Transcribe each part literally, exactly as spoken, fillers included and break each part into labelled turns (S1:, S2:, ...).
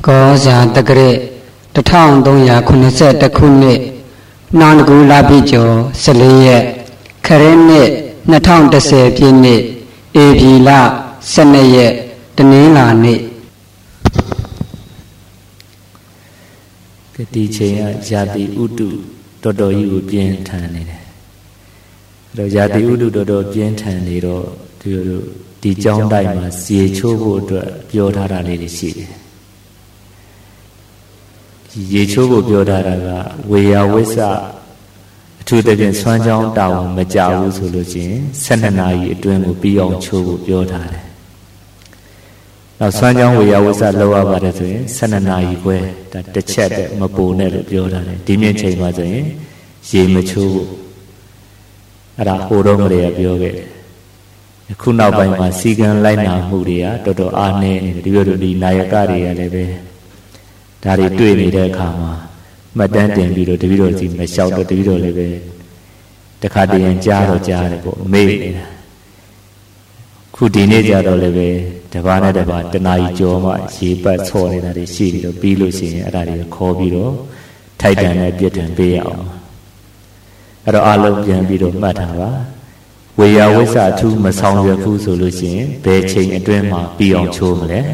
S1: ကောဇာတက္ကရာတစ်ထောင်သုံးရာခုနှစ်ဆယ့်တစ်ခုနှစ်နောင်တကူလပြည့်ကျော်ဆယ်လေးရက်ခရစ်နှစ်နှစ်ထောင်တစ်ဆယ်ပြည့်နှစ်ဧပြီလဆယ်နှစ်ရက်တနင်္လာနေ့
S2: ဒီချိန်ကဇာတိဥတုတော်တော်ကြီးကိုပြင်းထန်နေတယ်အဲ့တော့ဇာတိဥတုတော်တော်ပြင်းထန်နေတော့ဒီလိုဒီကျောင်းတိုက်မှာဇေချိုးဖို့အတွက်ပြောထားတာလေးတွေရှိတယ်ဒီရေချိုးဖို့ပြောထားတာကဝေယဝိစ္စအထူးသဖြင့်ဆွမ်းကြောင်းတောင်မကြဘူးဆိုလို့ချင်းဆယ်နှစ်နာရီအတွင်းကိုပြီးအောင်ချိုးဖို့ပြောထားတယ်နောက်ဆွမ်းကြောင်းဝေယဝိစ္စလောက်ရပါတယ်ဆိုရင်ဆယ်နှစ်နာရီခွဲဒါတစ်ချက်တည်းမပိုနဲ့လို့ပြောထားတယ်ဒီမြင့်ချိန်မှာဆိုရင်ရေမချိုးဖို့အဲ့ဒါဟိုတော့ကလေးကပြောခဲ့တယ်ခုနောက်ပိုင်းမှာစီကံလိုက်နာမှုတွေကတော်တော်အားနည်းနေတယ်ဒီလိုဒီနာယကတွေကလည်းပဲဒါတွေတွေ့နေတဲ့အခါမှာမှတ်တမ်းတင်ပြီးတော့တပည့်တော်စီမလျှောက်တော့တပည့်တော်လည်းပဲတခါတည်းရင်ကြားတော့ကြားတယ်ပေါ့မေ့နေတာခုဒီနေ့ကြတော့လည်းပဲတပါးနဲ့တပါးတနာကြီးကြောမှရေပတ်ဆော်နေတာတွေရှိပြီးတော့ပြီးလို့ရှိရင်အဲ့ဒါတွေခေါ်ပြီးတော့ထိုက်တန်တဲ့ပြည့်တံပေးရအောင်အဲ့တော့အလုံးပြန်ပြီးတော့မှတ်ထားပါဝေယဝိစ္စအထူးမဆောင်ရွက်ဘူးဆိုလို့ရှိရင်ဘယ်ချိန်အတွင်းမှာပြီးအောင်ချိုးမလဲ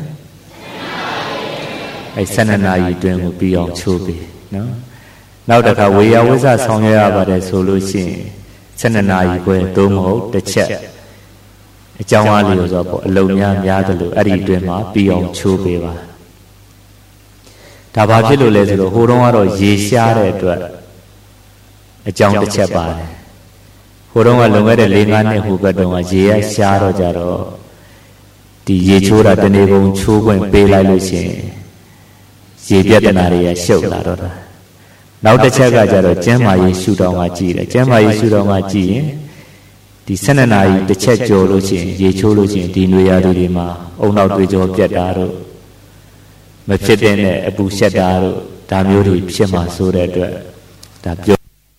S2: အဲဆယ်နှစ်နာရီအတွင်းကိုပြီးအောင်ချိုးပြီနော်နောက်တစ်ခါဝေယဝိစ္စဆောင်ရွက်ရပါတယ်ဆိုလို့ရှိရင်ဆယ်နှစ်နာရီခွဲသို့မဟုတ်တစ်ချက်အကြောင်းအားလျော်ဆိုတော့အလုံးများများတယ်လို့အဲ့ဒီအတွင်းမှာပြီးအောင်ချိုးပေးပါဒါဘာဖြစ်လို့လဲဆိုတော့ဟိုတုန်းကတော့ရေရှားတဲ့အတွက်အကြောင်းတစ်ချက်ပါတယ်ဟိုတုန်းကလွန်ခဲ့တဲ့၄-၅နှစ်ဟိုဘက်တုန်းကရေရရှားတော့ကြတော့ဒီရေချိုးတာတနေကုန်ချိုးခွင့်ပေးလိုက်လို့ရှိရင်ရေပြဿနာတွေကရှုပ်လာတော့တာနောက်တစ်ချက်ကကြတော့ကျန်းမာရေးရှုထောင့်ကကြည့်တယ်ကျန်းမာရေးရှုထောင့်ကကြည့်ရင်ဒီဆယ်နှစ်နာရီတစ်ချက်ကျော်လို့ရှိရင်ရေချိုးလို့ရှိရင်ဒီနွေရာသီတွေမှာအုံနောက်တွေကြောပြတ်တာတို့မဖြစ်တဲ့အပူရှက်တာတို့ဒါမျိုးတွေဖြစ်မှာဆိုတဲ့အတွက်ဒါပြော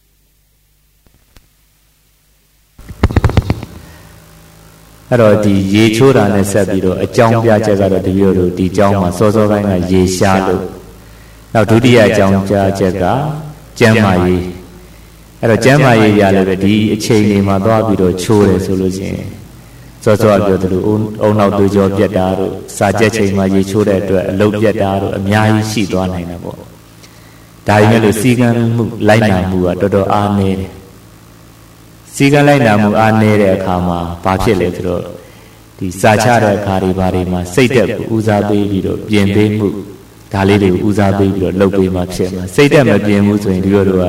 S2: အဲ့တော့ဒီရေချိုးတာနဲ့ဆက်ပြီးတော့အကြောင်းပြချက်ကတော့တပည့်တော်တို့ဒီအကြောင်းမှာစောစောပိုင်းကရေရှားလို့နောက်ဒုတိယအကြောင်းပြချက်ကကျန်းမာရေးအဲ့တော့ကျန်းမာရေးရလည်းပဲဒီအချိန်လေးမှာသွားပြီးတော့ချိုးတယ်ဆိုလို့ရှိရင်စောစောပြောသလိုအုံနောက်သွေးကြောပြတ်တာတို့စာကျက်ချိန်မှာရေချိုးတဲ့အတွက်အလုပ်ပြတ်တာတို့အများကြီးရှိသွားနိုင်တယ်ပေါ့ဒါပေမဲ့လို့စီကံမှုလိုက်နာမှုကတော်တော်အားနည်းတယ်စီကံလိုက်နာမှုအားနည်းတဲ့အခါမှာဘာဖြစ်လဲဆိုတော့ဒီစာချတဲ့အခါတွေဘာတွေမှာစိတ်သက်ကိုဦးစားပေးပြီးတော့ပြင်ပေးမှုဒါလေးတွေကိုဦးစားပေးပြီးတော့လုပ်ပေးမှဖြစ်မှာစိတ်သက်မပြင်ဘူးဆိုရင်ဒီလိုတို့က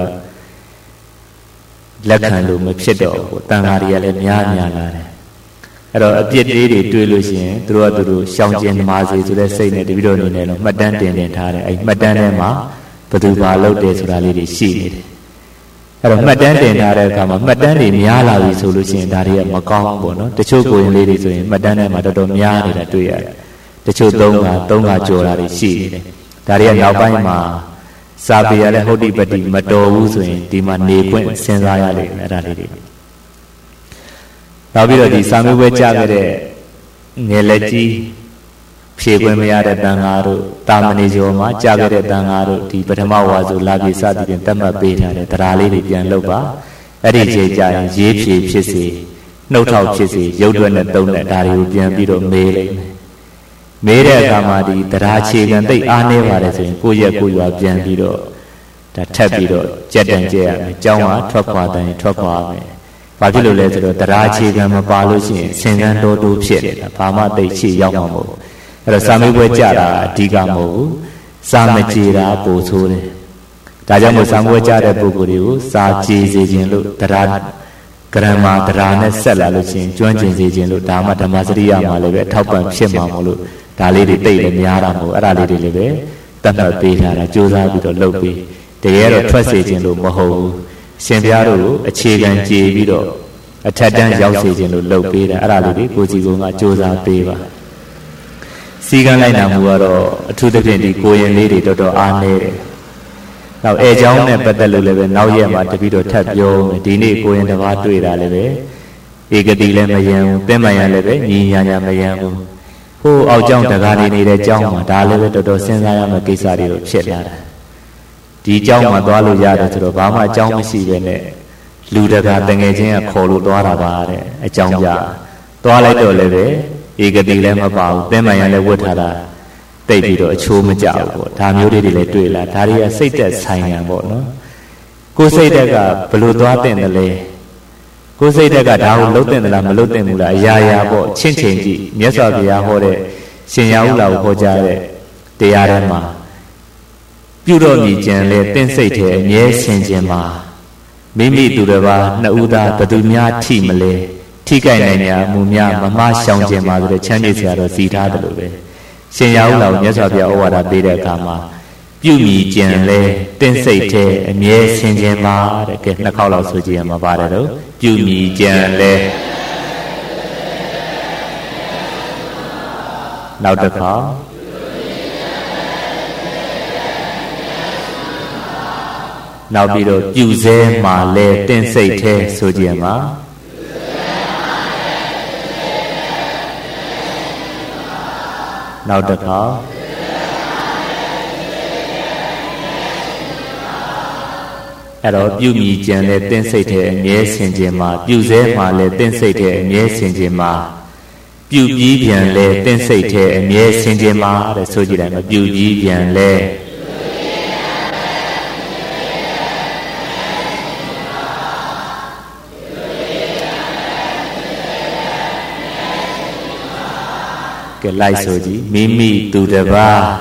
S2: လက်ခံလို့မဖြစ်တော့ဘူးတန်ဃာတွေကလည်းများများလာတယ်အဲ့တော့အပြစ်လေးတွေတွေးလို့ရှိရင်သူတို့ကသူတို့ရှောင်ကျဉ်မာစေဆိုတဲ့စိတ်နဲ့တပည့်တော်အနေနဲ့တော့မှတ်တမ်းတင်တင်ထားတယ်အဲ့မှတ်တမ်းထဲမှာဘယ်သူဘာလုပ်တယ်ဆိုတာလေးတွေရှိနေတယ်အဲ့တော့မှတ်တမ်းတင်ထားတဲ့အခါမှာမှတ်တမ်းတွေများလာပြီဆိုလို့ရှိရင်ဒါတွေကမကောင်းဘူးပေါ့နော်တချို့ကိုရင်လေးတွေဆိုရင်မှတ်တမ်းထဲမှာတော်တော်များနေတာတွေ့ရတယ်တချို့သုံးခါသုံးခါကြော်တာတွေရှိနေတယ်ဒါတွေကနောက်ပိုင်းမှာစာပေရတဲ့ဟုတ်တိပတိမတော်ဘူးဆိုရင်ဒီမှာနေခွင့်စဉ်းစားရလိမ့်မယ်အဲ့ဒါလေးတွေနောက်ပြီးတော့ဒီစာမေးပွဲကြားခဲ့တဲ့ငယ်လက်ကြီးဖြေခွင့်မရတဲ့တန်ဃာတို့တာမဏေကျော်မှာကြားခဲ့တဲ့တန်ဃာတို့ဒီပထမဝါဆိုလာပြေစသည်ဖြင့်တတ်မှတ်ပေးထားတဲ့တရားလေးတွေပြန်လုပ်ပါအဲ့ဒီချိန်ကျရင်ရေးဖြေဖြစ်စေနှုတ်ထောက်ဖြစ်စေရုပ်တွက်နဲ့သုံးတဲ့ဒါတွေကိုပြန်ပြီးတော့မေးလိုက်မယ်မေးတဲ့အခါမှာဒီတရားခြေခံသိအားနည်းပါတယ်ဆိုရင်ကိုယ့်ရဲ့ကိုယ်ရွာပြန်ပြီးတော့ဒါထပ်ပြီးတော့ကြက်တန်ကြက်ရမယ်။ကျောင်းကထွက်ခွာတိုင်းထွက်ခွာမယ်။ဘာဖြစ်လို့လဲဆိုတော့တရားခြေခံမပါလို့ရှိရင်ဆင်ကန်းတော်တိုးဖြစ်နေတာ။ဘာမှသိချေရောက်မှာမဟုတ်ဘူး။အဲ့တော့စာမေးပွဲကြတာအဓိကမဟုတ်ဘူး။စာမကြေတာပို့ဆိုးတယ်။ဒါကြောင့်မို့စာမေးပွဲကြတဲ့ပုဂ္ဂိုလ်တွေကိုစာကြေစေခြင်းလို့တရားဂရမတရားနဲ့ဆက်လာလို့ရှိရင်ကျွမ်းကျင်စေခြင်းလို့ဒါမှဓမ္မစရိယမှာလည်းပဲထောက်ပံ့ဖြစ်မှာမလို့ဒါလေးတွေတိတ်လည်းများတာမဟုတ်အဲ့ဒါလေးတွေလည်းပဲတတ်မှတ်ပေးထားတာကြိုးစားပြီးတော့လုပ်ပြီးတကယ်တော့ထွက်စေခြင်းလို့မဟုတ်ဘူးရှင်ဘုရားတို့ကိုအခြေခံကြည်ပြီးတော့အထက်တန်းရောက်စေခြင်းလို့လုပ်ပေးတာအဲ့ဒါလေးတွေကိုကြည်ကုန်းကကြိုးစားပေးပါစီကံလိုက်နာမှုကတော့အထူးသဖြင့်ဒီကိုရင်လေးတွေတော်တော်အားနည်းတယ်နောက်အဲเจ้าနဲ့ပတ်သက်လို့လည်းပဲနောက်ရက်မှာတပည့်တော်ထပ်ပြောမယ်ဒီနေ့ကိုရင်တစ်ပါးတွေ့တာလည်းပဲဧကတိလည်းမယံဘူးသင်္မယံလည်းပဲညီညာညာမယံဘူးဟိုအောက်ကျောင်းတကားနေနေတဲ့ကျောင်းမှာဒါလည်းပဲတော်တော်စဉ်းစားရမယ့်ကိစ္စတွေကိုဖြစ်လာတာဒီကျောင်းမှာသွားလို့ရတယ်ဆိုတော့ဘာမှအကြောင်းမရှိပဲနဲ့လူတကာတငယ်ချင်းကခေါ်လို့သွားတာပါတဲ့အကြောင်းပြသွားလိုက်တော့လည်းပဲဧကတိလည်းမပါဘူးသင်္မှန်ရလည်းဝတ်ထားတာတိတ်ပြီးတော့အချိုးမကြဘူးပေါ့ဒါမျိုးတွေလည်းတွေ့လာဒါတွေကစိတ်သက်ဆိုင်ရန်ပေါ့နော်ကိုယ်စိတ်သက်ကဘလို့သွားတဲ့တယ်လဲကိုယ်စိတ်သက်ကဒါကိုလှုပ်တဲ့လားမလှုပ်တဲ့ဘူးလားအရာရာပေါ့ချင့်ချိန်ကြည့်မြတ်စွာဘုရားဟောတဲ့ရှင်ရဟုလာကိုဟောကြားတဲ့တရားထဲမှာပြုတော်မူခြင်းလဲတင့်စိတ်ထဲအမြဲဆင်ခြင်းမှာမိမိသူတစ်ပါးနှစ်ဦးသားဘသူများထိမလဲထိကြိုက်နိုင်များမူများမမရှောင်ခြင်းမှာဆိုတဲ့ချမ်းမြေ့စရာတော့စီထားတယ်လို့ပဲရှင်ရဟုလာကိုမြတ်စွာဘုရားဩဝါဒပေးတဲ့အခါမှာပြုမိခြင်းလဲတင့်စိတ်ထဲအမြဲဆင်ခြင်းမှာတဲ့ကဲနှစ်ခေါက်လောက်ဆိုကြည့်ရမှာပါတယ်တော့ပြုမိခြင်းလဲနောက်တစ်ခါနောက်ပြီးတော့ပြုစဲမှာလဲတင့်စိတ်ထဲဆိုကြည့်ရမှာနောက်တစ်ခါအဲ့တော့ပြုမိကြံလဲတင့်စိတ်ထဲအမြဲဆင်ခြင်းမှာပြုစဲမှာလဲတင့်စိတ်ထဲအမြဲဆင်ခြင်းမှာပြုပြီးပြန်လဲတင့်စိတ်ထဲအမြဲဆင်ခြင်းမှာတဲ့ဆိုကြည့်တယ်မပြုပြီးပြန်လဲကဲလိုက်ဆိုကြည့်မိမိသူတစ်ပါး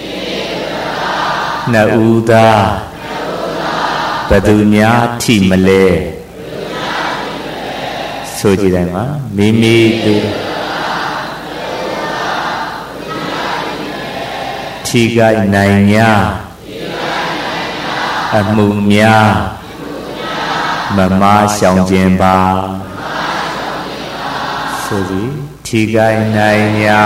S2: နှစ်ဦးသားဘသူများထိမလဲဆိုကြည့်တယ်မှာမိမိသူထိခိုက်နိုင်ညာအမှုများမမရှောင်ခြင်းပါဆိုကြည့်ထိခိုက်နိုင်ညာ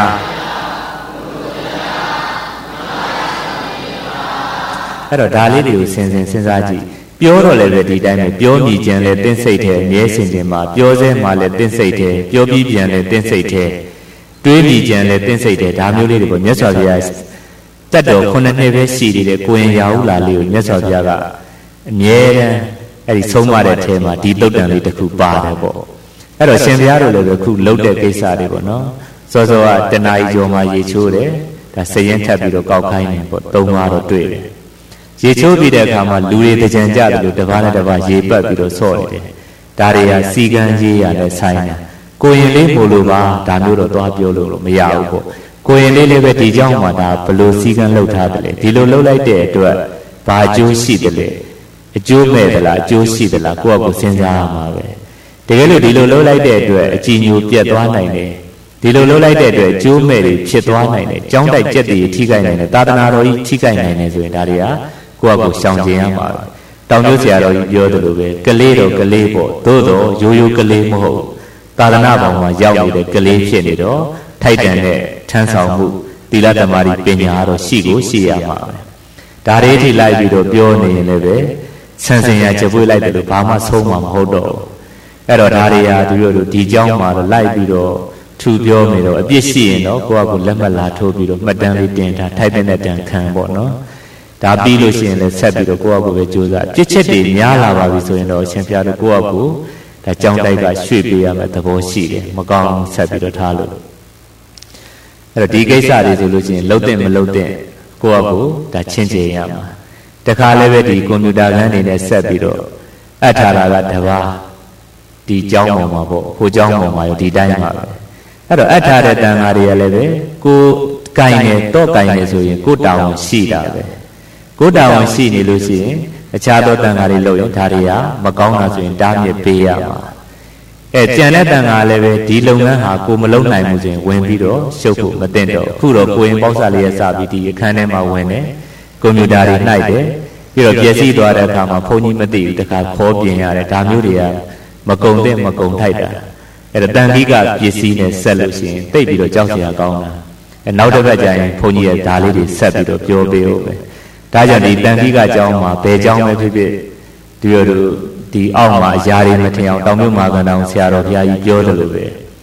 S2: အဲ့တော့ဒါလေးတွေကိုစဉ်းစဉ်စဉ်းစားကြည့်ပြောတော့လည်းပဲဒီတိုင်းပဲပြောမိခြင်းလဲတင်းစိတ်ထဲအမြဲစင်ခြင်းမှာပြောစဲမှာလဲတင်းစိတ်ထဲပြောပြီးပြန်လဲတင်းစိတ်ထဲတွေးမိခြင်းလဲတင်းစိတ်ထဲဒါမျိုးလေးတွေကိုမြတ်စွာဘုရားတတ်တော်ခုနှစ်နှစ်ပဲရှိသေးတယ်ကိုရင်ရာဟုလာလေးကိုမြတ်စွာဘုရားကအမြဲတမ်းအဲ့ဒီဆုံးမတဲ့ထဲမှာဒီတုတ်တန်လေးတစ်ခုပါတယ်ပေါ့အဲ့တော့ရှင်ဘုရားတို့လည်းပဲခုလှုပ်တဲ့ကိစ္စတွေပေါ့နော်စောစောကတဏှာကြီးကျော်မှာရေချိုးတယ်ဒါစရင်ထပ်ပြီးတော့ကောက်ခိုင်းတယ်ပေါ့သုံးပါတော့တွေ့တယ်ရေချိုးပြီးတဲ့အခါမှာလူတွေတကြံကြတယ်လို့တစ်ပါးနဲ့တစ်ပါးရေပတ်ပြီးတော့ဆော့နေတယ်ဒါတွေကစီကံကြီးရတဲ့ဆိုင်တာကိုရင်လေးပို့လို့ပါဒါမျိုးတော့သွားပြောလို့မရဘူးပေါ့ကိုရင်လေးလေးပဲဒီကြောင့်မှဒါဘလို့စီကံလှုပ်ထားတယ်လေဒီလိုလှုပ်လိုက်တဲ့အတွက်ဘာအကျိုးရှိတယ်လဲအကျိုးမဲ့သလားအကျိုးရှိသလားကိုယ့်အကူစဉ်းစားရမှာပဲတကယ်လို့ဒီလိုလှုပ်လိုက်တဲ့အတွက်အကြည်ညိုပြတ်သွားနိုင်တယ်ဒီလိုလှုပ်လိုက်တဲ့အတွက်အကျိုးမဲ့တွေဖြစ်သွားနိုင်တယ်ကြောင်းတိုက်ကြက်တွေထိခိုက်နိုင်တယ်သာသနာတော်ကြီးထိခိုက်နိုင်တယ်ဆိုရင်ဒါတွေကကိုယ့်အကူရှောင်ကျင်ရမှာပဲတောင်ကျိုးဆရာတော်ကြီးပြောသလိုပဲကလေးတော့ကလေးပေါ့သို့တော့ရိုးရိုးကလေးမဟုတ်သာသနာ့ဘောင်မှာရောက်နေတဲ့ကလေးဖြစ်နေတော့ထိုက်တန်တဲ့ထမ်းဆောင်မှုသီလဓမ္မတွေပညာတော့ရှိကိုရှိရမှာပဲဒါတွေထိလိုက်ပြီးတော့ပြောနေရင်လည်းပဲဆန်းစင်ရချက်ပွေးလိုက်တယ်လို့ဘာမှဆုံးမှာမဟုတ်တော့အဲ့တော့ဒါတွေဟာသူတို့ဒီเจ้าမှာတော့လိုက်ပြီးတော့ထူပြောနေတော့အပြစ်ရှိရင်တော့ကိုယ့်အကူလက်မှတ်လာထိုးပြီးတော့မှတ်တမ်းလေးတင်ထားထိုက်တဲ့တန်ခံပေါ့နော်ဒါပြီးလို့ရှိရင်လည်းဆက်ပြီးတော့ကိုယ့်အကူပဲကြိုးစားပြစ်ချက်တွေများလာပါပြီဆိုရင်တော့အရှင်ဘုရားတို့ကိုယ့်အကူဒါကြောင်းတိုက်ကရွှေ့ပေးရမယ့်သဘောရှိတယ်မကောင်းဆက်ပြီးတော့ထားလို့အဲ့တော့ဒီကိစ္စတွေဆိုလို့ရှိရင်လှုပ်တဲ့မလှုပ်တဲ့ကိုယ့်အကူဒါချင်းချင်ရမှာတခါလည်းပဲဒီကွန်ပျူတာခန်းနေနဲ့ဆက်ပြီးတော့အပ်ထားတာကတပါးဒီကြောင်းပေါ်မှာပေါ့ဟိုကြောင်းပေါ်မှာရောဒီတိုင်းမှာပဲအဲ့တော့အပ်ထားတဲ့တန်ဃာတွေကလည်းပဲကိုယ်ကင်နေတော့ကင်နေဆိုရင်ကိုယ်တောင်းရှိတာပဲကိုယ်တောင်းရှိနေလို့ရှိရင်အခြားသောတန်ဃာတွေလို့ရင်ဒါတွေကမကောင်းတာဆိုရင်တားမြစ်ပေးရမှာအဲကြံတဲ့တန်ဃာလည်းပဲဒီလုပ်ငန်းဟာကိုမလုံးနိုင်ဘူးဆိုရင်ဝင်ပြီးတော့ရှုပ်ဖို့မသင့်တော့အခုတော့ကိုရင်ပေါက်စားလေးရဲ့စပြီးဒီအခန်းထဲမှာဝင်တယ်ကွန်ပျူတာတွေနှိုက်တယ်ပြီးတော့ပျက်စီးသွားတဲ့အခါမှာဘုန်းကြီးမသိဘူးတခါခေါ်ပြင်ရတယ်ဒါမျိုးတွေကမကုံတဲ့မကုံထိုက်တာအဲ့ဒါတန်ခိကပစ္စည်းနဲ့ဆက်လို့ရှိရင်တိတ်ပြီးတော့ကြောက်စရာကောင်းတာအဲနောက်တစ်ပတ်ကျရင်ဘုန်းကြီးရဲ့ဒါလေးတွေဆက်ပြီးတော့ပြောပေးဦးမယ်ဒါကြောင့်ဒီတန်ခိကကျောင်းမှာဘယ်ကျောင်းပဲဖြစ်ဖြစ်ဒီလိုဒီအောက်မှာအရာတွေမထင်အောင်တောင်မြုပ်မာကန်တောင်ဆရာတော်ဘုရားကြီးပြောတယ်လို့ပဲင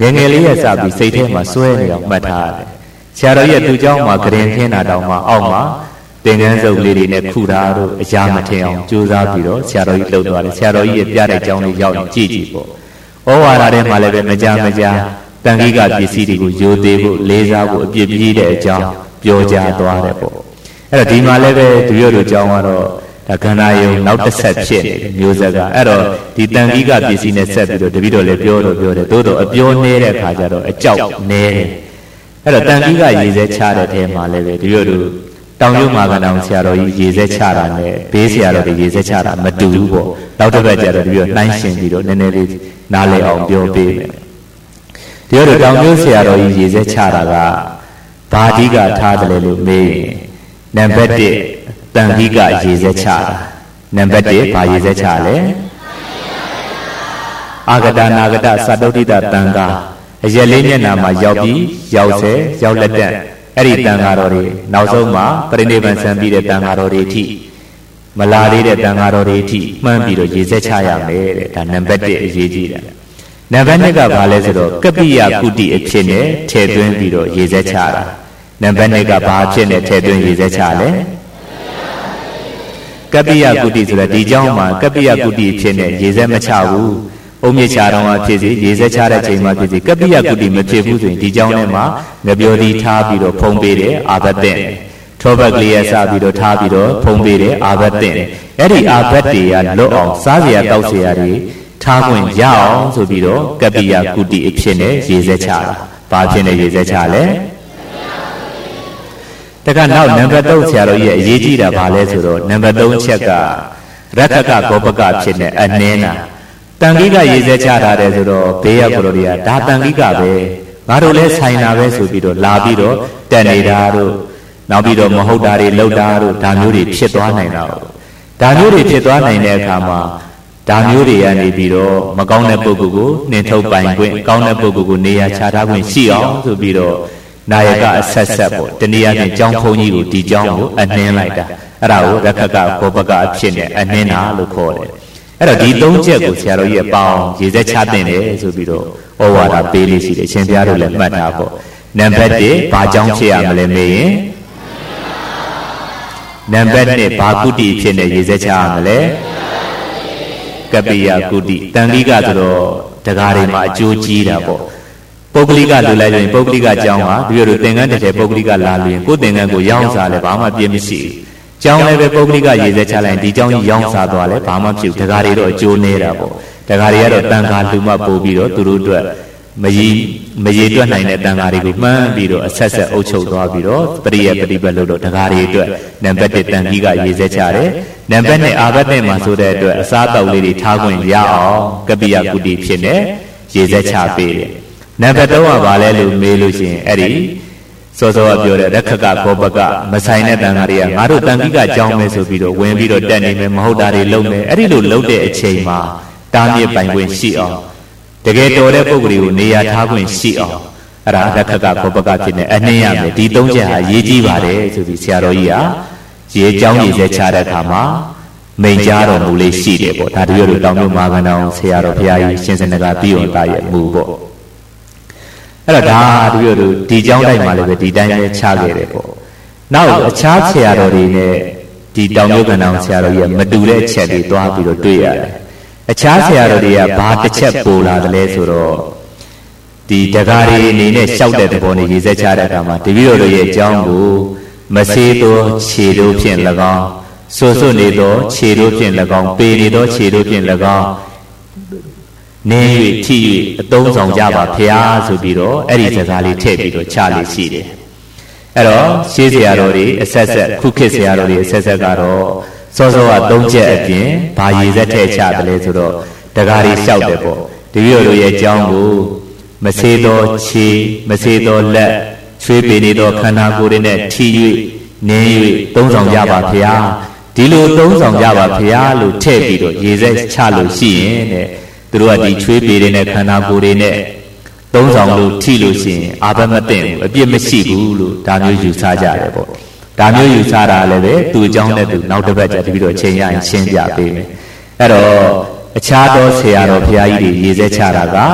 S2: ငယ်ငယ်လေးရဲ့စပြီးစိတ်ထဲမှာစွဲနေအောင်မှတ်ထားတယ်ဆရာတော်ရဲ့သူเจ้าမှာကရင်ခင်းတာတောင်မှအောက်မှာသင်္ကန်းစုပ်လေးတွေနဲ့ခုထားတို့အရာမထင်အောင်ကြိုးစားပြီးတော့ဆရာတော်ကြီးလှုပ်သွားတယ်ဆရာတော်ကြီးရဲ့ပြတဲ့ကြောင်းလေးရောက်ရင်ကြည့်ကြည့်ပေါ့ဩဝါဒထဲမှာလည်းပဲမကြမကြတန်ခိကပစ္စည်းတွေကိုယိုသေးဖို့လေးစားဖို့အပြစ်ပြီးတဲ့အကြောင်းပြောကြသွားတယ်ပေါ့အဲ့တော့ဒီမှာလည်းပဲသူတို့တို့ကြောင်းကတော့ဒါခန္ဓာယုံနောက်တစ်ဆက်ဖြစ်နေတယ်မျိုးဆက်ကအဲ့တော့ဒီတန်ခိကပစ္စည်းနဲ့ဆက်ပြီးတော့တပည့်တော်လည်းပြောတော့ပြောတယ်သို့တော့အပြောနေတဲ့ခါကျတော့အကြောက်နေတယ်အဲ့တော့တန်ခိကရေစဲချတဲ့ထဲမှာလည်းပဲတပည့်တို့တောင်ရုံမာကတောင်ဆရာတော်ကြီးရေစဲချတာနဲ့ဘေးဆရာတော်တွေရေစဲချတာမတူဘူးပေါ့နောက်တစ်ပတ်ကျတော့တပည့်တော်နှိုင်းရှင်ပြီးတော့နည်းနည်းလေးနားလည်အောင်ပြောပေးမယ်ဒီတော့တောင်ရုံဆရာတော်ကြီးရေစဲချတာကဘာဓိကထားတယ်လို့မေးရင်နံပါတ်တစ်တန်ခိကရေစဲချတာနံပါတ်တစ်ဘာရေစဲချလဲအာဂတနာဂတသတ္တုဋ္ဌိတတန်ခါအရက်လေးမျက်နှာမှာရောက်ပြီးရောက်ဆဲရောက်လက်တက်အဲ့ဒီတန်ခါတော်တွေနောက်ဆုံးမှာပရိနိဗ္ဗာန်ဆံပြီးတဲ့တန်ခါတော်တွေအထိမလာသေးတဲ့တန်ခါတော်တွေအထိမှန်းပြီးတော့ရေစဲချရမယ်တဲ့ဒါနံပါတ်တစ်အရေးကြီးတယ်နံပါတ်နှစ်ကဘာလဲဆိုတော့ကပ္ပိယကုတိအဖြစ်နဲ့ထည့်သွင်းပြီးတော့ရေစဲချတာနံပါတ်နှစ်ကဘာအဖြစ်နဲ့ထည့်သွင်းရေစဲချလဲကပ္ပိယကုတိဆိုတာဒီเจ้าမှာကပ္ပိယကုတိအဖြစ်နဲ့ရေစဲမချဘူးအုံမြချတော်မှာဖြစ်စီရေစဲချတဲ့ချိန်မှာဖြစ်စီကပ္ပိယကုတိမဖြစ်ဘူးဆိုရင်ဒီเจ้าထဲမှာငပြောဒီထားပြီးတော့ဖုံးပေးတယ်အာဘတ်တဲ့ထောဘက်ကလေးရစပြီးတော့ထားပြီးတော့ဖုံးပေးတယ်အာဘတ်တဲ့အဲ့ဒီအာဘတ်တွေကလွတ်အောင်စားစရာတောက်စရာတွေထားခွင့်ရအောင်ဆိုပြီးတော့ကပ္ပိယကုတိအဖြစ်နဲ့ရေစဲချတာဘာဖြစ်နေရေစဲချလဲတခါနောက်နံပါတ်သုံးဆရာတော်ကြီးရဲ့အရေးကြီးတာဘာလဲဆိုတော့နံပါတ်သုံးချက်ကရခကကောပကဖြစ်နေအနှင်းတာတန်ခိကရေစဲချထားတယ်ဆိုတော့ဘေးရကိုလိုတွေကဒါတန်ခိကပဲငါတို့လဲဆိုင်တာပဲဆိုပြီးတော့လာပြီးတော့တက်နေတာတို့နောက်ပြီးတော့မဟုတ်တာတွေလှုပ်တာတို့ဒါမျိုးတွေဖြစ်သွားနိုင်တာဒါမျိုးတွေဖြစ်သွားနိုင်တဲ့အခါမှာဒါမျိုးတွေကနေပြီးတော့မကောင်းတဲ့ပုဂ္ဂိုလ်ကိုနှင်ထုတ်ပိုင်ခွင့်ကောင်းတဲ့ပုဂ္ဂိုလ်ကိုနေရာချထားခွင့်ရှိအောင်ဆိုပြီးတော့နာယကအဆက်ဆက်ပေါ့တနည်းအားဖြင့်ကျောင်းဖုံးကြီးကိုဒီကျောင်းကိုအနှင်းလိုက်တာအဲ့ဒါကိုရခကဘောပကအဖြစ်နဲ့အနှင်းတာလို့ခေါ်တယ်အဲ့တော့ဒီသုံးချက်ကိုဆရာတော်ကြီးအပေါင်းရေစက်ချတင်တယ်ဆိုပြီးတော့ဩဝါဒပေးလေးရှိတယ်ရှင်ဘုရားတို့လည်းမှတ်ထားပေါ့နံပါတ်တစ်ဘာကြောင့်ဖြစ်ရမလဲမေးရင်နံပါတ်နှစ်ဘာကုတိဖြစ်နေရေစက်ချရမလဲကပ္ပိယကုတိတန်ခိကဆိုတော့တရားတွေမှာအကျိုးကြီးတာပေါ့ပုဂ္ဂလိကလိုလိုက်ရင်ပုဂ္ဂလိကကျောင်းဟာဒီလိုသင်္ကန်းတစ်ထည်ပုဂ္ဂလိကလာလို့ရင်ကိုယ်သင်္ကန်းကိုရောင်းစားလဲဘာမှပြင်းမရှိဘူးကျောင်းလည်းပဲပုဂ္ဂလိကရေစက်ချလိုက်ဒီကျောင်းကြီးရောင်းစားသွားလဲဘာမှဖြစ်ဘူးတရားတွေတော့အကျိုးနေတာပေါ့တရားတွေကတော့တန်ခါလူမှပို့ပြီးတော့သူတို့အတွက်မကြီးမရေတွက်နိုင်တဲ့တန်ခါတွေကိုမှန်းပြီးတော့အဆက်ဆက်အုပ်ချုပ်သွားပြီးတော့ပရိယပฏิပတ်လို့တော့တရားတွေအတွက်နံပါတ်တစ်တန်ကြီးကရေစက်ချတယ်နံပါတ်နှစ်အာဘတ်နဲ့မှာဆိုတဲ့အတွက်အစားတောက်လေးတွေထားခွင့်ရအောင်ကပ္ပိယကုတိဖြစ်နေရေစက်ချပေးတယ်နံပါတ်သုံးကဘာလဲလို့မေးလို့ရှိရင်အဲ့ဒီစောစောကပြောတဲ့ရခကကောပကမဆိုင်တဲ့တန်ခါတွေကငါတို့တန်ခိကကြောင်းမယ်ဆိုပြီးတော့ဝင်ပြီးတော့တက်နေမယ်မဟုတ်တာတွေလုပ်မယ်အဲ့ဒီလိုလုပ်တဲ့အချိန်မှာတားမြစ်ပိုင်ခွင့်ရှိအောင်တကယ်တော်တဲ့ပုဂ္ဂိုလ်ကိုနေရာထားခွင့်ရှိအောင်အဲ့ဒါရခကကောပကဖြစ်နေအနှင်းရမယ်ဒီသုံးချက်ဟာရေးကြည့်ပါတယ်ဆိုပြီးဆရာတော်ကြီးကရေကြောင်းရေစဲချတဲ့အခါမှာမိန်ကြားတော်မူလေးရှိတယ်ပေါ့ဒါတပြည့်လို့တောင်မြို့မာကန်တော်ဆရာတော်ဘုရားကြီးရှင်စနကပြီးအောင်တာရဲ့မူပေါ့အဲ့တော့ဒါတပြည့်လို့ဒီเจ้าတိုက်မှာလည်းပဲဒီတိုင်းပဲချခဲ့တယ်ပေါ့နောက်အခြားဆရာတော်တွေနဲ့ဒီတောင်မြို့ကန်တော်ဆရာတော်ကြီးကမတူတဲ့အချက်တွေတွားပြီးတော့တွေ့ရတယ်အခြားဆရာတော်တွေကဘာတစ်ချက်ပိုလာတယ်လဲဆိုတော့ဒီတကားတွေအနေနဲ့ရှောက်တဲ့သဘောနဲ့ရေစက်ချတဲ့အခါမှာတပည့်တော်တို့ရဲ့အကြောင်းကိုမစေးသောခြေတို့ဖြင့်၎င်းဆွဆွနေသောခြေတို့ဖြင့်၎င်းပေနေသောခြေတို့ဖြင့်၎င်းနေ၍ထိ၍အသုံးဆောင်ကြပါဖျားဆိုပြီးတော့အဲ့ဒီစကားလေးထည့်ပြီးတော့ချလေးရှိတယ်အဲ့တော့ရှေးဆရာတော်တွေအဆက်ဆက်ခုခေတ်ဆရာတော်တွေအဆက်ဆက်ကတော့စောစောကသုံးချက်အပြင်ဘာရေစက်ထည့်ချတယ်လဲဆိုတော့တကားလေးလျှောက်တယ်ပေါ့တပည့်တော်ရဲ့အကြောင်းကိုမစေးသောခြေမစေးသောလက်ချွေးပေနေသောခန္ဓာကိုယ်တွေနဲ့ထိ၍နေ၍သုံးဆောင်ကြပါဖျားဒီလိုသုံးဆောင်ကြပါဖျားလို့ထည့်ပြီးတော့ရေစက်ချလို့ရှိရင်တဲ့သူတို့ကဒီချွေးပေတွေနဲ့ခန္ဓာကိုယ်တွေနဲ့သုံးဆောင်လို့ထိလို့ရှိရင်အာဘမသိဘူးအပြစ်မရှိဘူးလို့ဒါမျိုးယူဆကြတယ်ပေါ့ဒါမျိုးယူဆတာလည်းပဲသူ့အကြောင်းနဲ့သူနောက်တစ်ပတ်ကျတပြီးတော့ချိန်ရရင်ရှင်းပြပေးမယ်အဲ့တော့အခြားသောဆရာတော်ဘုရားကြီးတွေရေစက်ချတာက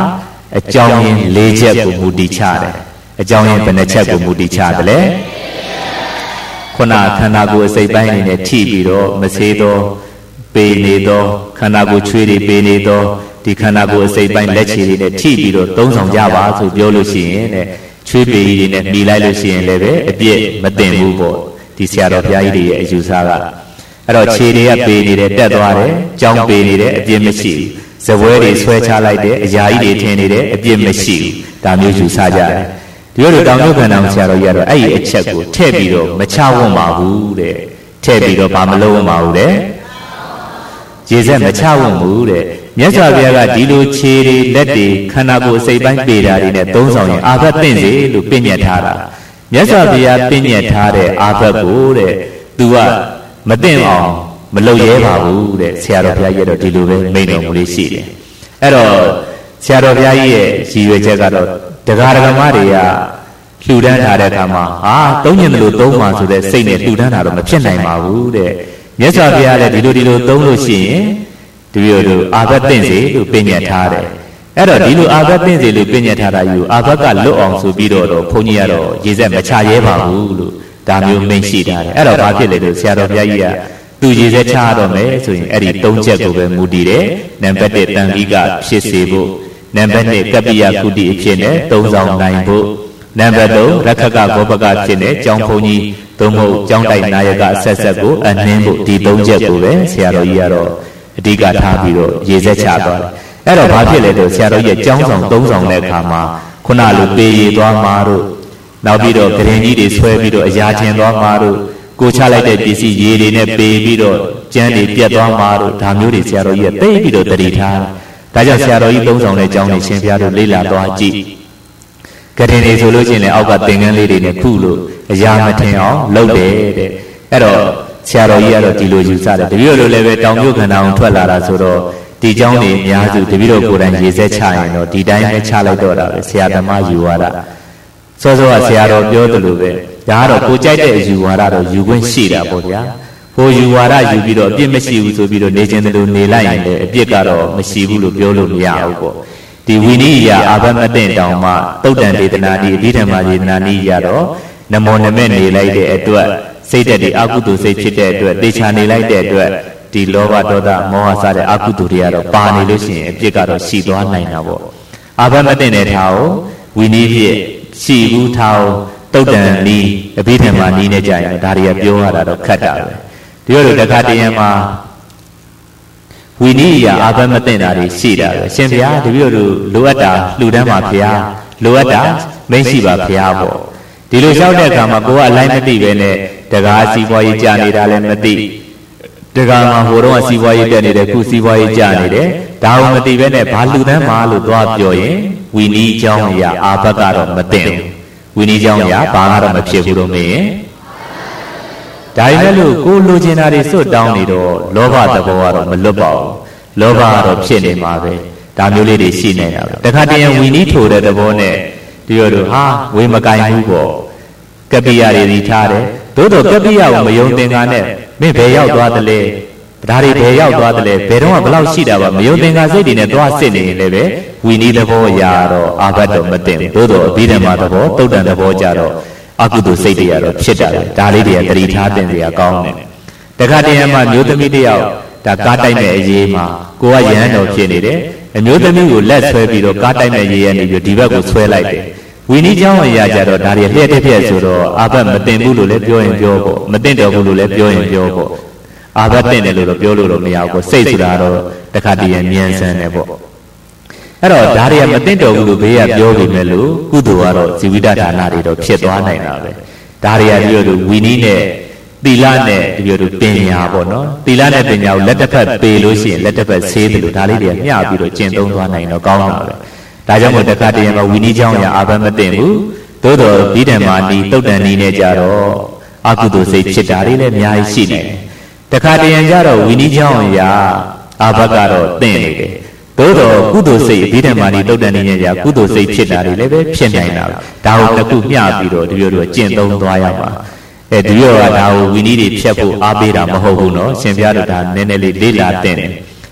S2: အကြောင်းရင်း၄ချက်ကိုမူတည်ချတယ်အကြောင်းရင်းဘယ်နှချက်ကိုမူတည်ချတယ်လဲခုနခန္ဓာကိုယ်အစိတ်ပိုင်းအနေနဲ့ထိပြီးတော့မဆေးသောပေနေသောခန္ဓာကိုယ်ချွေးတွေပေနေသောဒီခန္ဓာကိုယ်အစိတ်ပိုင်းလက်ချေတွေနဲ့ထိပြီးတော့သုံးဆောင်ကြပါဆိုပြောလို့ရှိရင်တဲ့ချွေးပေကြီးတွေနဲ့မိလိုက်လို့ရှိရင်လည်းပဲအပြစ်မတင်ဘူးပေါ့ဒီဆရာတော်ဘုရားကြီးတွေရဲ့အယူဆကအဲ့တော့ခြေတွေကပေနေတယ်တက်သွားတယ်ကြောင်းပေနေတယ်အပြစ်မရှိဘူးဇပွဲတွေဆွဲချလိုက်တယ်အရာကြီးတွေထင်နေတယ်အပြစ်မရှိဘူးဒါမျိုးယူဆကြတယ်ဒီလိုတောင်မြုပ်ခန္ဓာဆရာတော်ကြီးကတော့အဲ့ဒီအချက်ကိုထည့်ပြီးတော့မချဝတ်ပါဘူးတဲ့ထည့်ပြီးတော့ဘာမလုပ်ပါဘူးတဲ့ရေစက်မချဝတ်ဘူးတဲ့မြတ်စွာဘုရားကဒီလိုခြေတွေလက်တွေခန္ဓာကိုယ်အစိတ်ပိုင်းပေတာတွေနဲ့သုံးဆောင်ရင်အာဘတ်သင့်စေလို့ပြညတ်ထားတာမြတ်စွာဘုရားပြညတ်ထားတဲ့အာဘတ်ကိုတဲ့သူကမသိအောင်မလုပ်ရဲပါဘူးတဲ့ဆရာတော်ဘုရားကြီးတော့ဒီလိုပဲမိန့်တော်မူလေးရှိတယ်အဲ့တော့ဆရာတော်ဘုရားကြီးရဲ့ရည်ရွယ်ချက်ကတော့တရားဓမ္မတွေကလှူဒန်းထားတဲ့အခါမှာဟာသုံးညင်တယ်လို့သုံးပါဆိုတဲ့စိတ်နဲ့လှူဒန်းတာတော့မဖြစ်နိုင်ပါဘူးတဲ့မြတ်စွာဘုရားလည်းဒီလိုဒီလိုသုံးလို့ရှိရင်ဒီလိုလိုအာဘတ်သင့်စေလို့ပြညတ်ထားတယ်အဲ့တော့ဒီလိုအာဘတ်သင့်စေလို့ပြညတ်ထားတာယူအာဘတ်ကလွတ်အောင်ဆိုပြီးတော့ဘုန်းကြီးကတော့ရေစက်မချရဲပါဘူးလို့ဒါမျိုးမိန့်ရှိတာတယ်အဲ့တော့ဘာဖြစ်လဲလို့ဆရာတော်ဘုရားကြီးကသူရေစက်ချရတော့မယ်ဆိုရင်အဲ့ဒီသုံးချက်ကိုပဲမူတည်တယ်နံပါတ်တစ်တန်ခိကဖြစ်စေဖို့နံပါတ်နှစ်ကပ္ပိယကုတိအဖြစ်နဲ့သုံးဆောင်နိုင်ဖို့နံပါတ်သုံးရခကဘောပကဖြစ်နဲ့ကျောင်းဘုန်းကြီးသို့မဟုတ်ကျောင်းတိုက်နာယကဆက်ဆက်ကိုအနှင်းဖို့ဒီသုံးချက်ကိုပဲဆရာတော်ကြီးကတော့အဓိကထားပြီးတော့ရေစက်ချသွားတယ်အဲ့တော့ဘာဖြစ်လဲဆိုဆရာတော်ကြီးရဲ့ကျောင်းဆောင်သုံးဆောင်တဲ့အခါမှာခုနလိုပေရသွားမှာတို့နောက်ပြီးတော့ဂရင်ကြီးတွေဆွဲပြီးတော့အရာထင်သွားမှာတို့ကိုချလိုက်တဲ့ပစ္စည်းရေတွေနဲ့ပေပြီးတော့ကျန်းတွေပြတ်သွားမှာတို့ဒါမျိုးတွေဆရာတော်ကြီးကသိပြီးတော့တတိထားဒါကြောင့်ဆရာတော်ကြီးသုံးဆောင်တဲ့ကျောင်းတွေရှင်ဘုရားတို့လေ့လာသွားကြည့်ဂရင်တွေဆိုလို့ရှိရင်လည်းအောက်ကသင်္ကန်းလေးတွေနဲ့ခုလို့အရာမထင်အောင်လုပ်တယ်တဲ့အဲ့တော့ဆရာတော်ကြီးကတော့ဒီလိုယူဆတယ်တပည့်တော်လည်းပဲတောင်မြုပ်ခန္ဓာအောင်ထွက်လာတာဆိုတော့ဒီကျောင်းတွေအများစုတပည့်တော်ကိုယ်တိုင်ရေစက်ချရင်တော့ဒီတိုင်းပဲချလိုက်တော့တာပဲဆရာသမားယူဝါဒစောစောကဆရာတော်ပြောသလိုပဲဒါကတော့ကိုကြိုက်တဲ့ယူဝါဒတော့ယူခွင့်ရှိတာပေါ့ဗျာဟိုယူဝါဒယူပြီးတော့အပြစ်မရှိဘူးဆိုပြီးတော့နေခြင်းတလို့နေလိုက်ရင်လည်းအပြစ်ကတော့မရှိဘူးလို့ပြောလို့မရဘူးပေါ့ဒီဝိနည်းအာဘမတင့်တောင်မှတုတ်တန်ဒေသနာဤအဘိဓမ္မာဒေသနာဤရတော့နမောနမဲ့နေလိုက်တဲ့အတွက်စိတ်တက်ဒီအကုသိုလ်စိတ်ဖြစ်တဲ့အတွက်တေချာနေလိုက်တဲ့အတွက်ဒီလောဘဒေါသမောဟစတဲ့အကုသိုလ်တွေကတော့ပါနေလို့ရှိရင်အပြစ်ကတော့ရှိသွားနိုင်တာပေါ့အာဘမတင့်တဲ့ထားကိုဝိနည်းဖြစ်ရှိဘူးထားတုတ်တန်ဤအဘိဓမ္မာဤနဲ့ကြရင်ဒါတွေကပြောရတာတော့ခက်တာပဲဒီလိုတခါတည်းမှာဝိနည်းအာအာဘမတင့်တာတွေရှိတာပဲရှင်ဘုရားတပည့်တို့လိုအပ်တာလှူဒန်းပါဘုရားလိုအပ်တာမိတ်ရှိပါဘုရားပေါ့ဒီလိုလျှောက်တဲ့အခါမှာကိုကအလိုက်မသိပဲနဲ့တကားစီးပွားရေးကြာနေတာလည်းမသိတကားမှာဟိုတော့စီးပွားရေးတက်နေတယ်ခုစီးပွားရေးကြာနေတယ်ဒါကိုမသိပဲနဲ့ဘာလှူဒန်းပါလို့သွားပြောရင်ဝိနည်းကြောင်းအရာအာဘကတော့မသိဘူးဝိနည်းကြောင်းအရာဘာကတော့မဖြစ်ဘူးလို့မေးရင်ဒါပေမဲ့လို့ကိုလိုချင်တာတွေစွတ်တောင်းနေတော့လောဘသဘောကတော့မလွတ်ပါဘူးလောဘကတော့ဖြစ်နေမှာပဲဒါမျိုးလေးတွေရှိနေတာပဲတခါတည်းဝိနည်းထိုတဲ့သဘောနဲ့ဒီလိုတို့ဟာဝေမကင်ဘူးပေါ့ကပ္ပိယတွေဒီထားတယ်သို့တော့ကပ္ပိယကိုမယုံသင်္ကာနဲ့မင်းဘယ်ရောက်သွားသလဲဒါတွေဘယ်ရောက်သွားသလဲဘယ်တော့မှဘလောက်ရှိတာပါမယုံသင်္ကာစိတ်တွေနဲ့သွားစစ်နေရင်လည်းပဲဝိနည်းသဘောရာတော့အာဘတ်တော့မသိဘူးသို့တော့အဘိဓမ္မာသဘောတုတ်တန်သဘောကြတော့အကုသိုလ်စိတ်တွေကတော့ဖြစ်တာလေဒါလေးတွေကတတိထားတင်စရာကောင်းတယ်တခါတည်းမှာမျိုးသမီးတယောက်ဒါကားတိုက်မဲ့အရေးမှာကိုကရဟန်းတော်ဖြစ်နေတယ်အမျိုးသမီးကိုလက်ဆွဲပြီးတော့ကားတိုက်မဲ့ရေးရနေပြီးဒီဘက်ကိုဆွဲလိုက်တယ်ဝိနည်းကြောင်းအရာကြတော့ဒါတွေလျှက်တစ်ပြက်ဆိုတော့အာဘတ်မတင်ဘူးလို့လည်းပြောရင်ပြောပေါ့မတင်တော်ဘူးလို့လည်းပြောရင်ပြောပေါ့အာဘတ်တင်တယ်လို့တော့ပြောလို့တော့မရဘူးစိတ်ဆိုတာတော့တခါတည်းမြန်ဆန်တယ်ပေါ့အဲ့တော့ဒါတွေကမတင်တော်ဘူးလို့ဘေးကပြောပြီးမဲ့လို့ကုသိုလ်ကတော့ဇီဝိတဒါနတွေတော့ဖြစ်သွားနိုင်တာပဲဒါတွေကဒီလိုဝိနည်းနဲ့သီလနဲ့ဒီလိုပညာပေါ့နော်သီလနဲ့ပညာကိုလက်တစ်ဖက်ပေလို့ရှိရင်လက်တစ်ဖက်ဆေးတယ်လို့ဒါလေးတွေမျှပြီးတော့ကျင့်သုံးသွားနိုင်တော့ကောင်းတာပဲဒါကြောင့်မို့တခါတည်းမှာဝိနည်းကြောင်းရအာဘမသိဘူးသို့တော်ဗိဓမ္မာနီတုတ်တန်နီနဲ့ကြတော့အကုသိုလ်စိတ်ဖြစ်တာတွေလည်းအများကြီးရှိနေတယ်တခါတည်းကြတော့ဝိနည်းကြောင်းရအာဘကတော့သင်နေတယ်သို့တော်ကုသိုလ်စိတ်ဗိဓမ္မာနီတုတ်တန်နီနဲ့ကြကုသိုလ်စိတ်ဖြစ်တာတွေလည်းပဲဖြစ်နိုင်တာဒါကိုတစ်ခုမျှပြီးတော့ဒီလိုလိုကျင့်သုံးသွားရမှာအဲဒီရောကဒါကိုဝိနည်းတွေဖြတ်ဖို့အားပေးတာမဟုတ်ဘူးနော်ရှင်ဘုရားတို့ဒါနည်းနည်းလေးလေ့လာတင်တယ်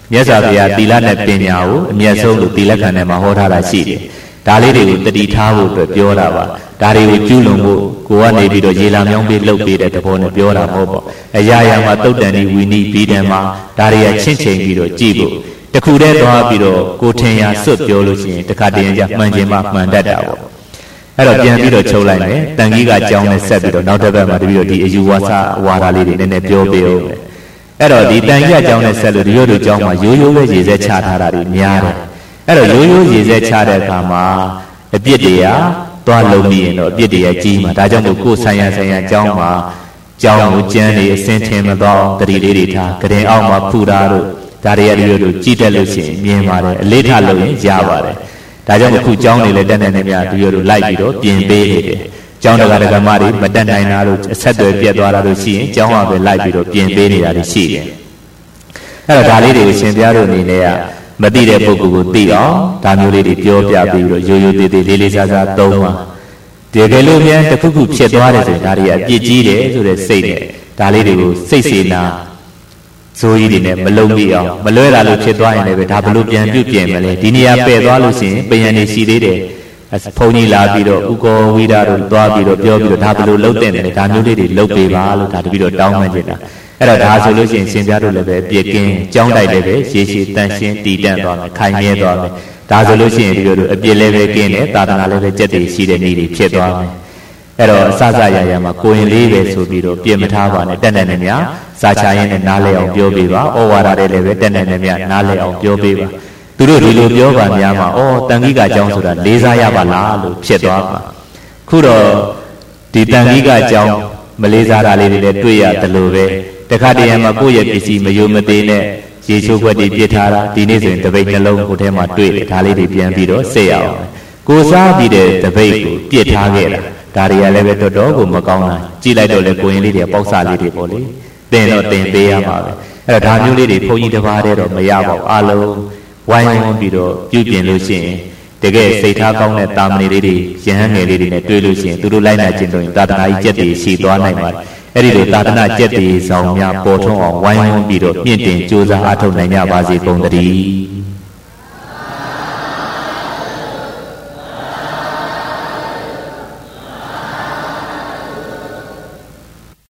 S2: မြတ်စွာဘုရားသီလနဲ့ပညာကိုအမြတ်ဆုံးလို့သီလခံနဲ့မှာဟောထားတာရှိတယ်ဒါလေးတွေကိုတတိထားဖို့အတွက်ပြောတာပါဒါတွေကိုကျူးလွန်ဖို့ကိုကနေပြီးတော့ရေလာမြောင်းပေးလှုပ်ပေးတဲ့သဘောနဲ့ပြောတာမဟုတ်ပေါ့အရာရာမှာတုတ်တန်ဒီဝီနီဘီဒံမှာဒါတွေကချင့်ချိန်ပြီးတော့ကြည့်ဖို့တခုတည်းသွားပြီးတော့ကိုထင်ရစွတ်ပြောလို့ရှိရင်တခါတည်းရမှန်ခြင်းမှမှန်တတ်တာပေါ့အဲ့တော့ပြန်ပြီးတော့ချုပ်လိုက်မယ်တန်ကြီးကကြောင်းနဲ့ဆက်ပြီးတော့နောက်တစ်ပတ်မှာတပြီးတော့ဒီအယူဝါစာဝါဒလေးတွေနည်းနည်းပြောပြအောင်မယ်အဲ့တော့ဒီတန်ကြီးကကြောင်းနဲ့ဆက်လို့ဒီလိုလိုကြောင်းမှာရိုးရိုးပဲရေစက်ချထားတာတွေများတယ်အဲ့တော့ရိုးရိုးရေစက်ချတဲ့အခါမှာအပြစ်တွေကသွားလုံးနေရင်တော့အပြစ်တွေကကြီးမှာဒါကြောင့်မို့ကိုယ်ဆိုင်ရဆိုင်ရကြောင်းမှာကြောင်းကိုကျန်းနေအစင်းထင်မတော့တတိလေးတွေထားကရင်အောက်မှာဖူတာတို့ဒါတွေကဒီလိုလိုကြည့်တတ်လို့ရှိရင်မြင်ပါတယ်အလေးထားလို့ရင်ရပါတယ်ဒါကြောင့်အခုကြောင်းနေလဲတက်နေနေများဒီလိုလိုလိုက်ပြီးတော့ပြင်ပေးနေတယ်ကျောင်းတကာတက္ကမတွေမတက်နိုင်တာလို့အဆက်တွေပြတ်သွားတာလို့ရှိရင်ကျောင်းကပဲလိုက်ပြီးတော့ပြင်ပေးနေတာတွေရှိတယ်အဲ့တော့ဒါလေးတွေကိုရှင်ပြတို့အနေနဲ့ကမသိတဲ့ပုဂ္ဂိုလ်ကိုသိအောင်ဒါမျိုးလေးတွေပြောပြပြီးတော့ရိုးရိုးသေးသေးလေးလေးစားစားသုံးပါတကယ်လို့မြန်တစ်ခုခုဖြစ်သွားတယ်ဆိုရင်ဒါတွေအပြစ်ကြီးတယ်ဆိုတဲ့စိတ်နဲ့ဒါလေးတွေကိုစိတ်စေနာဇိုးကြီးတွေနဲ့မလုံပြီးအောင်မလွဲတာလို့ဖြစ်သွားရင်လည်းပဲဒါဘလို့ပြန်ပြုတ်ပြင်မလဲဒီနေရာပယ်သွားလို့ရှိရင်ပယံနေရှိသေးတယ်ဘုန်းကြီးလာပြီးတော့ဥကောဝိဒတို့သွားပြီးတော့ပြောပြီးတော့ဒါဘလို့လှုပ်တဲ့တယ်ဒါမျိုးလေးတွေလှုပ်ပေးပါလို့ဒါတပြီးတော့တောင်းမှချင်တာအဲ့တော့ဒါဆိုလို့ရှိရင်ရှင်ပြတို့လည်းပဲပြည့်ကင်းကြောင်းတိုက်လည်းပဲရေရှည်တန်ရှင်းတည်တံ့သွားမယ်ခိုင်မြဲသွားမယ်ဒါဆိုလို့ရှိရင်ဒီလိုလိုအပြည့်လည်းပဲကင်းတယ်သာသနာလည်းပဲကြက်တည်ရှိတဲ့နေ့တွေဖြစ်သွားမယ်အဲ့တော့အစစရရမှာကိုရင်လေးပဲဆိုပြီးတော့ပြင်မထားပါနဲ့တက်နေနေများစာချရင်နဲ့နားလဲအောင်ပြောပေးပါဩဝါဒတွေလည်းပဲတက်နေနေများနားလဲအောင်ပြောပေးပါသူတို့ဒီလိုပြောပါများမှာဩတန်ခိကအကြောင်းဆိုတာလေးစားရပါလားလို့ဖြစ်သွားမှာခုတော့ဒီတန်ခိကအကြောင်းမလေးစားတာလေးတွေလည်းတွေ့ရတယ်လို့ပဲတခါတည်းမှာကိုယ့်ရဲ့ပစ္စည်းမယုံမသေးနဲ့ရေချိုးခွက်တွေပြစ်ထားတာဒီနေ့ဆိုရင်တပိတ်နှလုံးကိုထဲမှာတွေ့တယ်ဒါလေးတွေပြန်ပြီးတော့စိတ်အောင်ကိုစားပြီးတဲ့တပိတ်ကိုပြစ်ထားခဲ့တာဒါတွေကလည်းပဲတော်တော်ကိုမကောင်းတာကြည့်လိုက်တော့လေကိုရင်လေးတွေပေါက်စားလေးတွေပေါ့လေတင်တော့တင်ပေးရမှာပဲအဲ့တော့ဒါမျိုးလေးတွေဘုန်းကြီးတစ်ပါးတည်းတော့မရပါဘူးအလုံးဝိုင်းဝန်းပြီးတော့ပြုပြင်လို့ရှိရင်တကယ်စိတ်ထားကောင်းတဲ့တာမဏေလေးတွေရဟန်းငယ်လေးတွေနဲ့တွေ့လို့ရှိရင်သူတို့လိုက်နာကျင့်လို့ရင်သာသနာကြီးကျက်တည်ရှိသွားနိုင်ပါတယ်အဲ့ဒီလိုသာသနာကျက်တည်ဆောင်များပေါ်ထွန်းအောင်ဝိုင်းဝန်းပြီးတော့မြင့်တင်ကြိုးစားအားထုတ်နိုင်ကြပါစေကုန်သတည်း